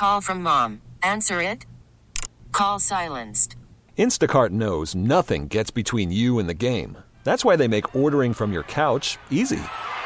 Call from mom. Answer it. Call silenced. Instacart knows nothing gets between you and the game. That's why they make ordering from your couch easy.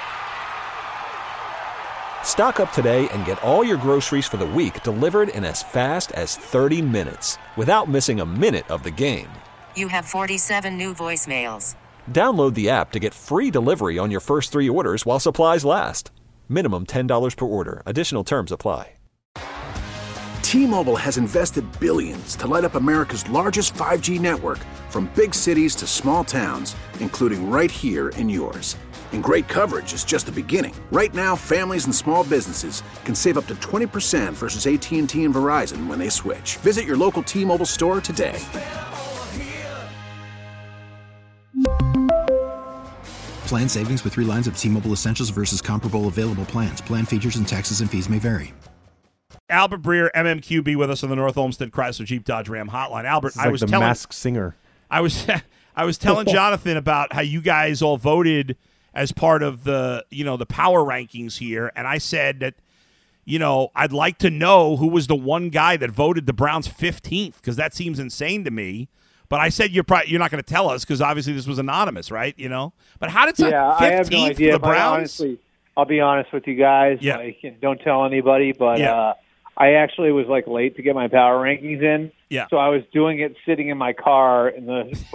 Stock up today and get all your groceries for the week delivered in as fast as 30 minutes without missing a minute of the game. You have 47 new voicemails. Download the app to get free delivery on your first 3 orders while supplies last. Minimum $10 per order. Additional terms apply. T-Mobile has invested billions to light up America's largest 5G network, from big cities to small towns, including right here in yours. And great coverage is just the beginning. Right now, families and small businesses can save up to 20% versus AT&T and Verizon when they switch. Visit your local T-Mobile store today. Plan savings with 3 lines of T-Mobile Essentials versus comparable available plans. Plan features and taxes and fees may vary. Albert Breer, MMQB, with us on the North Olmsted Chrysler Jeep Dodge Ram hotline. Albert, I was the Masked Singer. I was telling Jonathan about how you guys all voted as part of the power rankings here, and I said that I'd like to know who was the one guy that voted the Browns 15th, because that seems insane to me. But I said you're not going to tell us because obviously this was anonymous, right? But how did 15th I have no idea, for the Browns? Honestly, I'll be honest with you guys. Yeah. Don't tell anybody. But I actually was late to get my power rankings in. Yeah. So I was doing it sitting in my car in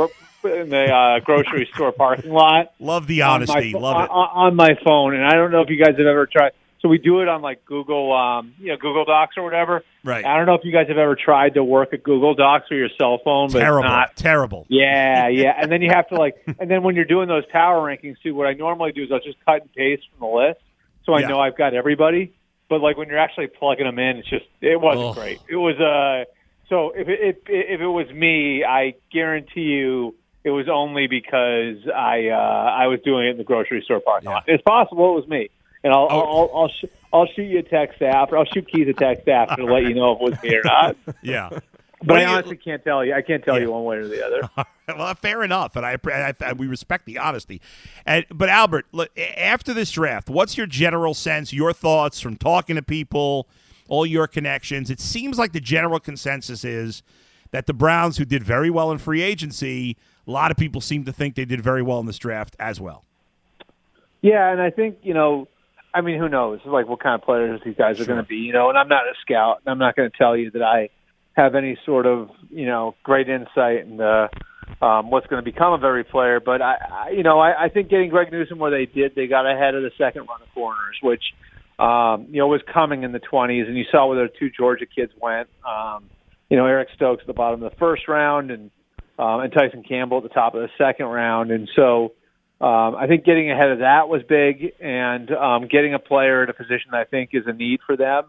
the grocery store parking lot. Love the honesty. Love it. On my phone, and I don't know if you guys have ever tried. So we do it on Google, Google Docs or whatever. Right. I don't know if you guys have ever tried to work at Google Docs or your cell phone, but terrible. it's not. Terrible. Yeah. And then you have to and then when you're doing those power rankings too, what I normally do is I'll just cut and paste from the list, so I know I've got everybody. But when you're actually plugging them in, it wasn't great. It was so if it was me, I guarantee you it was only because I was doing it in the grocery store parking lot. It's possible it was me. And I'll shoot you a text after. I'll shoot Keith a text after to let you know if it was me or not. Yeah, but I honestly can't tell you. I can't tell you one way or the other. Well, fair enough, and we respect the honesty. But Albert, look, after this draft, what's your general sense? Your thoughts from talking to people, all your connections? It seems like the general consensus is that the Browns, who did very well in free agency, a lot of people seem to think they did very well in this draft as well. Yeah, and I think I mean, who knows? What kind of players these guys are going to be, and I'm not a scout, and I'm not going to tell you that I have any sort of, great insight into what's going to become of every player. But I think getting Greg Newsome where they did, they got ahead of the second run of corners, which was coming in the 20s, and you saw where the 2 Georgia kids went. Eric Stokes at the bottom of the first round, and Tyson Campbell at the top of the second round, and so. I think getting ahead of that was big, and getting a player in a position that I think is a need for them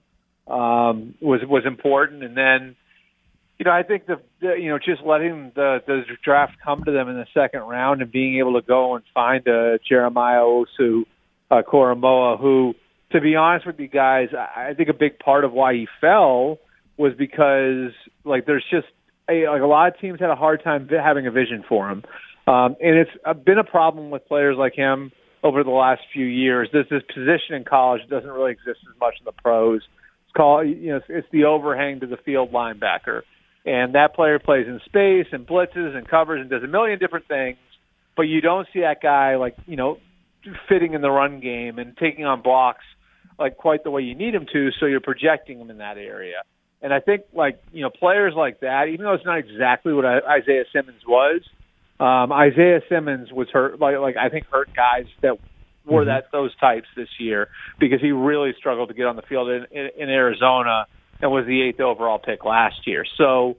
was important. And then, I think just letting the draft come to them in the second round and being able to go and find Jeremiah Owusu Koromoa, who, to be honest with you guys, I think a big part of why he fell was because there's just a lot of teams had a hard time having a vision for him. And it's been a problem with players like him over the last few years. This position in college doesn't really exist as much in the pros. It's called, it's the overhang to the field linebacker. And that player plays in space and blitzes and covers and does a million different things, but you don't see that guy fitting in the run game and taking on blocks quite the way you need him to, so you're projecting him in that area. And I think players like that, even though it's not exactly what Isaiah Simmons was, Isaiah Simmons was hurt, I think hurt guys that were those types this year, because he really struggled to get on the field in Arizona and was the 8th overall pick last year. So,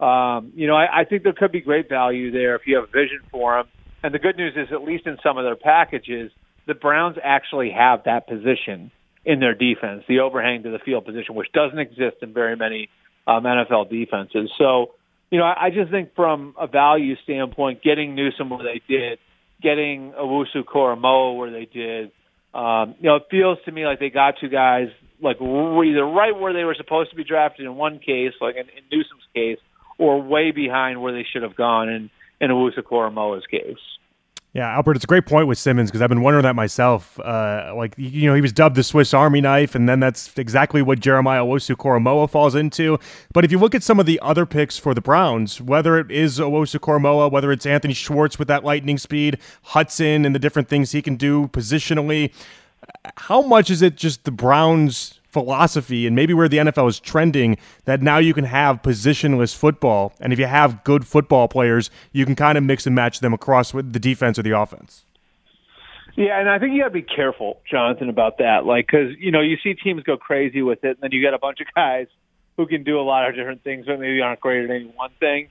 I think there could be great value there if you have a vision for him. And the good news is, at least in some of their packages, the Browns actually have that position in their defense, the overhang to the field position, which doesn't exist in very many NFL defenses. So, I just think from a value standpoint, getting Newsome where they did, getting Owusu Koromoa where they did, it feels to me like they got 2 guys either right where they were supposed to be drafted in one case, like in Newsome's case, or way behind where they should have gone in Owusu Koromoa's case. Yeah, Albert, it's a great point with Simmons because I've been wondering that myself. He was dubbed the Swiss Army knife, and then that's exactly what Jeremiah Owusu-Koramoah falls into. But if you look at some of the other picks for the Browns, whether it is Owusu-Koramoah, whether it's Anthony Schwartz with that lightning speed, Hudson and the different things he can do positionally, how much is it just the Browns' philosophy and maybe where the NFL is trending that now you can have positionless football, and if you have good football players, you can kind of mix and match them across with the defense or the offense? Yeah, and I think you got to be careful, Jonathan, about that. Because, you see teams go crazy with it, and then you got a bunch of guys who can do a lot of different things, but maybe aren't great at any one thing.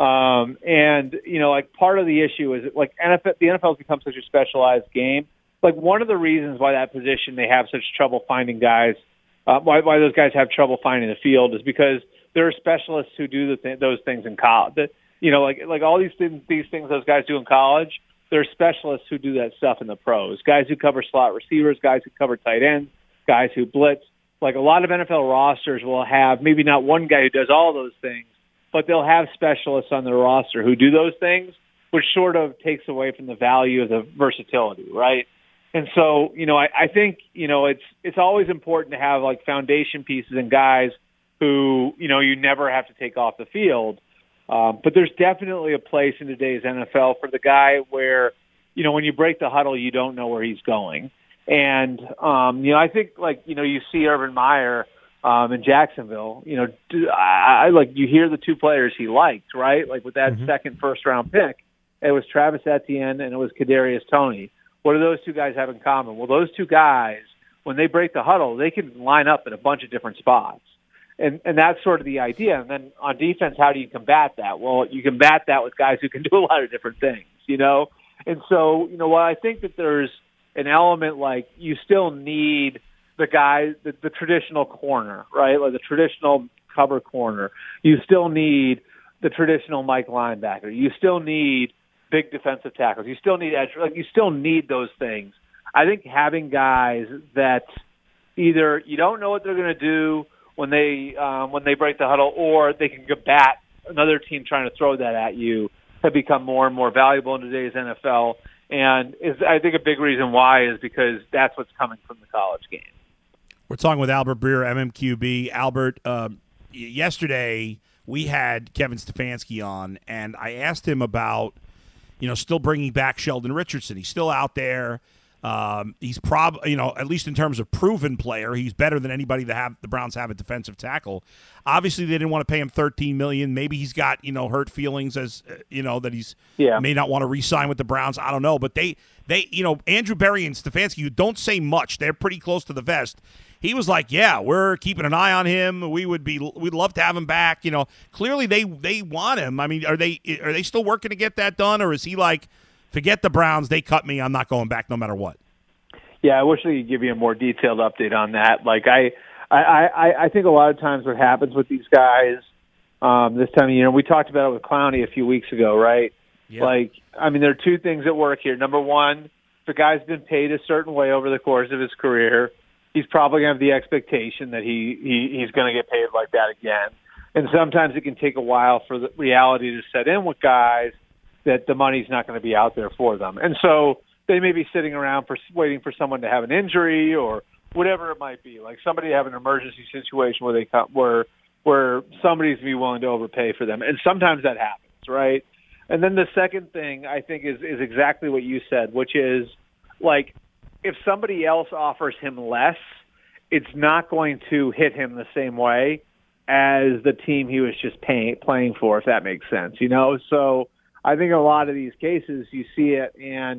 Part of the issue is, the NFL has become such a specialized game. One of the reasons why that position they have such trouble finding guys, why those guys have trouble finding the field is because there are specialists who do those things in college. All these things those guys do in college, there are specialists who do that stuff in the pros. Guys who cover slot receivers, guys who cover tight ends, guys who blitz. A lot of NFL rosters will have maybe not one guy who does all those things, but they'll have specialists on their roster who do those things, which sort of takes away from the value of the versatility, right? And so, I think, it's always important to have foundation pieces and guys who, you never have to take off the field. But there's definitely a place in today's NFL for the guy where, when you break the huddle, you don't know where he's going. And, I think you see Urban Meyer in Jacksonville, you hear the two players he liked, right? With that second first round pick, it was Travis Etienne and it was Kadarius Toney. What do those two guys have in common? Well, those two guys, when they break the huddle, they can line up in a bunch of different spots. And that's sort of the idea. And then on defense, how do you combat that? Well, you combat that with guys who can do a lot of different things, And so, while I think that there's an element you still need the guy, the traditional corner, right? The traditional cover corner. You still need the traditional Mike linebacker. You still need big defensive tackles. You still need edge. You still need those things. I think having guys that either you don't know what they're going to do when they break the huddle, or they can combat another team trying to throw that at you, have become more and more valuable in today's NFL. And I think a big reason why is because that's what's coming from the college game. We're talking with Albert Breer, MMQB. Albert, yesterday we had Kevin Stefanski on, and I asked him about still bringing back Sheldon Richardson. He's still out there. He's at least in terms of proven player, he's better than anybody the Browns have at defensive tackle. Obviously, they didn't want to pay him $13 million. Maybe he's got hurt feelings as that he's may not want to re-sign with the Browns. I don't know, but they Andrew Berry and Stefanski, who don't say much, they're pretty close to the vest. He was like, "Yeah, we're keeping an eye on him. We'd love to have him back." Clearly they want him. I mean, are they still working to get that done, or is he like, forget the Browns, they cut me, I'm not going back no matter what? Yeah, I wish I could give you a more detailed update on that. I think a lot of times what happens with these guys this time of year, we talked about it with Clowney a few weeks ago, right? Yeah. There are two things at work here. Number one, the guy's been paid a certain way over the course of his career. He's probably going to have the expectation that he's going to get paid like that again. And sometimes it can take a while for the reality to set in with guys that the money's not going to be out there for them. And so they may be sitting around waiting for someone to have an injury or whatever it might be, like somebody have an emergency situation where somebody's going to be willing to overpay for them. And sometimes that happens, right? And then the second thing I think is exactly what you said, which is if somebody else offers him less, it's not going to hit him the same way as the team he was just playing for, if that makes sense, So I think in a lot of these cases you see it, and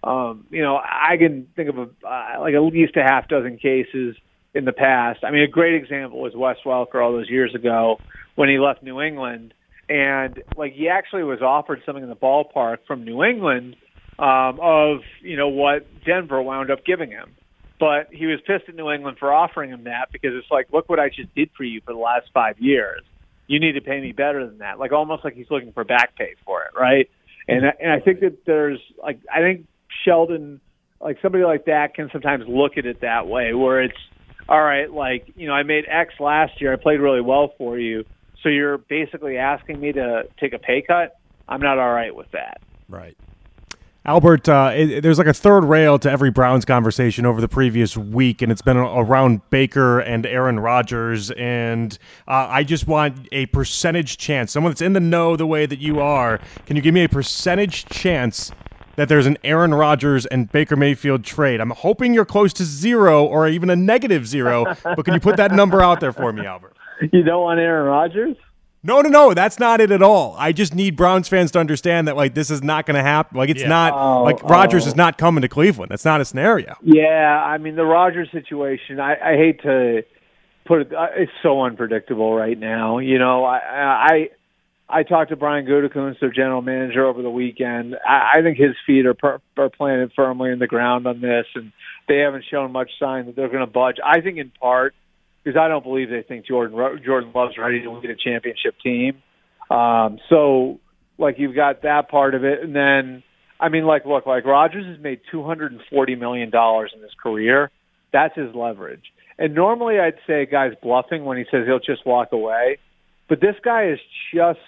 I can think of at least a half dozen cases in the past. A great example was Wes Welker all those years ago when he left New England, and he actually was offered something in the ballpark from New England of what Denver wound up giving him. But he was pissed at New England for offering him that because it's look what I just did for you for the last 5 years. You need to pay me better than that. Almost like he's looking for back pay for it, right? And I think that there's I think Sheldon, somebody like that can sometimes look at it that way, where it's all right. I made X last year. I played really well for you. So you're basically asking me to take a pay cut. I'm not all right with that. Right. Albert, there's like a third rail to every Browns conversation over the previous week, and it's been around Baker and Aaron Rodgers. And I just want a percentage chance. Someone that's in the know the way that you are. Can you give me a percentage chance that there's an Aaron Rodgers and Baker Mayfield trade? I'm hoping you're close to 0 or even a -0, but can you put that number out there for me, Albert? You don't want Aaron Rodgers? No, that's not it at all. I just need Browns fans to understand that, like, this is not going to happen. Like, it's not Rodgers is not coming to Cleveland. That's not a scenario. Yeah, I mean, the Rodgers situation, I hate to put it, it's so unpredictable right now. You know, I talked to Brian Gutekunst, their general manager, over the weekend. I think his feet are planted firmly in the ground on this, and they haven't shown much sign that they're going to budge. I think in part because I don't believe they think Jordan Love's ready to lead a championship team. So, like, you've got that part of it. And then, I mean, look, Rodgers has made $240 million in his career. That's his leverage. And normally I'd say a guy's bluffing when he says he'll just walk away. But this guy is just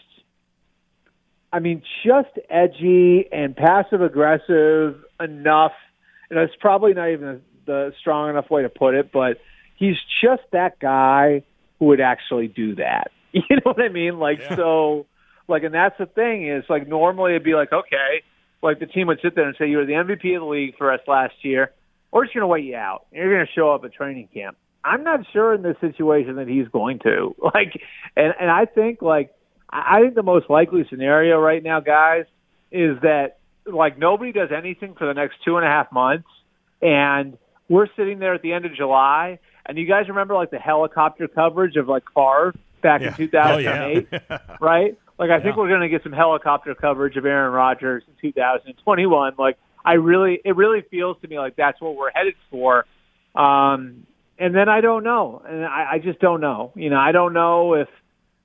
edgy and passive-aggressive enough. And it's probably not even the strong enough way to put it, but he's just that guy who would actually do that. You know what I mean? So, and that's the thing is, like, normally it'd be like, okay, like the team would sit there and say, you were the MVP of the league for us last year. We're just going to wait you out. You're going to show up at training camp. I'm not sure in this situation that he's going to. And I think, I think the most likely scenario right now, guys, is that, nobody does anything for the next 2.5 months, and we're sitting there at the end of July. And you guys remember, the helicopter coverage of, Favre back in 2008, right? I think we're going to get some helicopter coverage of Aaron Rodgers in 2021. It really feels to me like that's what we're headed for. And then I don't know. And I just don't know. I don't know if,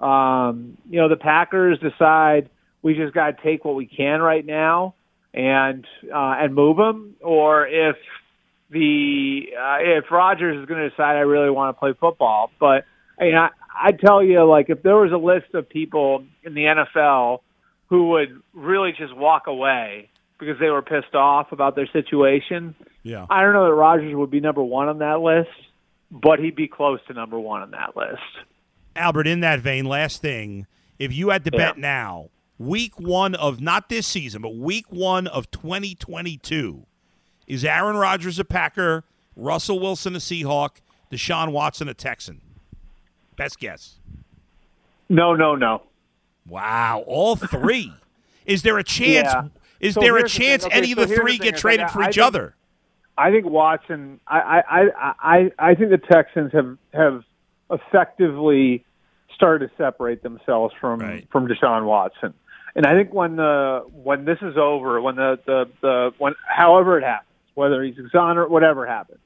the Packers decide we just got to take what we can right now and move them, or if Rodgers is going to decide I really want to play football. But I tell you, if there was a list of people in the NFL who would really just walk away because they were pissed off about their situation, I don't know that Rodgers would be number one on that list, but he'd be close to number one on that list. Albert, in that vein, last thing, if you had to bet now, week 1 of, not this season, but week 1 of 2022, is Aaron Rodgers a Packer, Russell Wilson a Seahawk, Deshaun Watson a Texan? Best guess. No. Wow, all three. Is there a chance? Yeah. Is there a chance any of the three get traded for each other? I think Watson. I think the Texans have effectively started to separate themselves from Deshaun Watson, and I think when this is over, when however it happens, whether he's exonerated, whatever happens,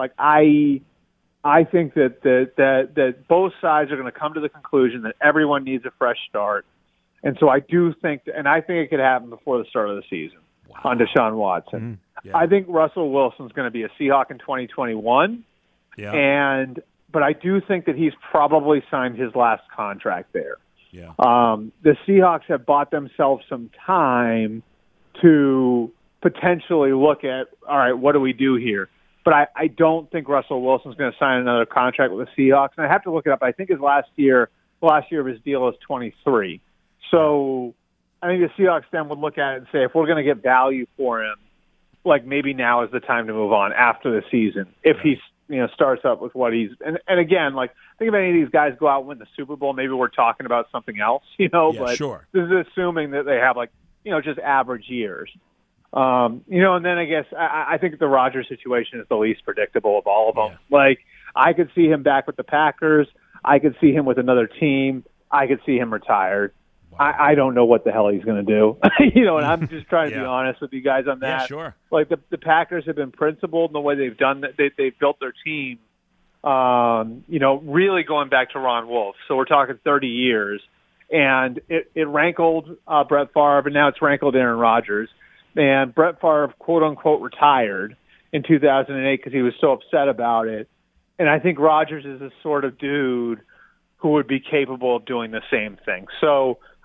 I think that both sides are going to come to the conclusion that everyone needs a fresh start. And so I do think, and I think it could happen before the start of the season on Deshaun Watson. I think Russell Wilson's going to be a Seahawk in 2021. But I do think that he's probably signed his last contract there. The Seahawks have bought themselves some time to potentially look at, all right, what do we do here? But I don't think Russell Wilson's going to sign another contract with the Seahawks. And I have to look it up. I think the last year of his deal is 23. So I think the Seahawks then would look at it and say, if we're going to get value for him, maybe now is the time to move on after the season. If he starts up with what he's and again, think if any of these guys go out and win the Super Bowl, maybe we're talking about something else, but sure. This is assuming that they have just average years. And then I guess I think the Rodgers situation is the least predictable of all of them. I could see him back with the Packers. I could see him with another team. I could see him retired. Wow. I don't know what the hell he's going to do. And I'm just trying to be honest with you guys on that. Yeah, sure. The Packers have been principled in the way they've done that. They've built their team, really going back to Ron Wolf. So we're talking 30 years. And it rankled Brett Favre, and now it's rankled Aaron Rodgers. And Brett Favre, quote-unquote, retired in 2008 because he was so upset about it. And I think Rodgers is the sort of dude who would be capable of doing the same thing. So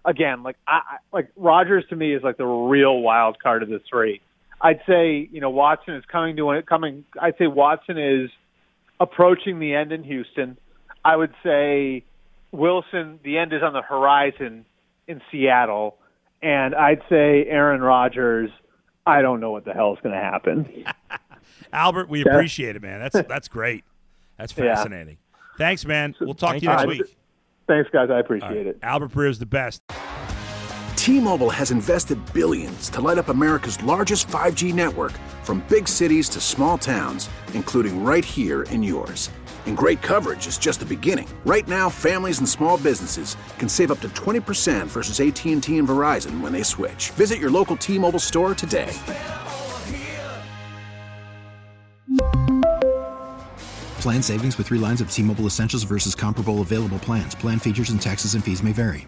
again, like Rodgers to me is like the real wild card of the three. I'd say, Watson is I'd say Watson is approaching the end in Houston. I would say Wilson, the end is on the horizon in Seattle. And I'd say Aaron Rodgers, I don't know what the hell is going to happen. Albert, we appreciate it, man. That's great. That's fascinating. Yeah. Thanks, man. We'll talk to you next week. Thanks, guys. I appreciate it. Albert Breer's the best. T-Mobile has invested billions to light up America's largest 5G network, from big cities to small towns, including right here in yours. And great coverage is just the beginning. Right now, families and small businesses can save up to 20% versus AT&T and Verizon when they switch. Visit your local T-Mobile store today. Plan savings with 3 lines of T-Mobile Essentials versus comparable available plans. Plan features and taxes and fees may vary.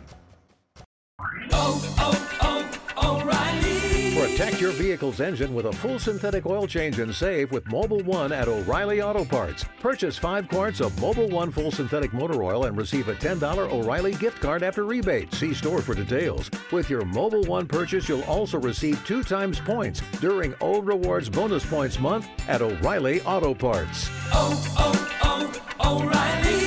Protect your vehicle's engine with a full synthetic oil change and save with Mobil 1 at O'Reilly Auto Parts. Purchase 5 quarts of Mobil 1 full synthetic motor oil and receive a $10 O'Reilly gift card after rebate. See store for details. With your Mobil 1 purchase, you'll also receive 2 times points during O Rewards Bonus Points Month at O'Reilly Auto Parts. O'Reilly.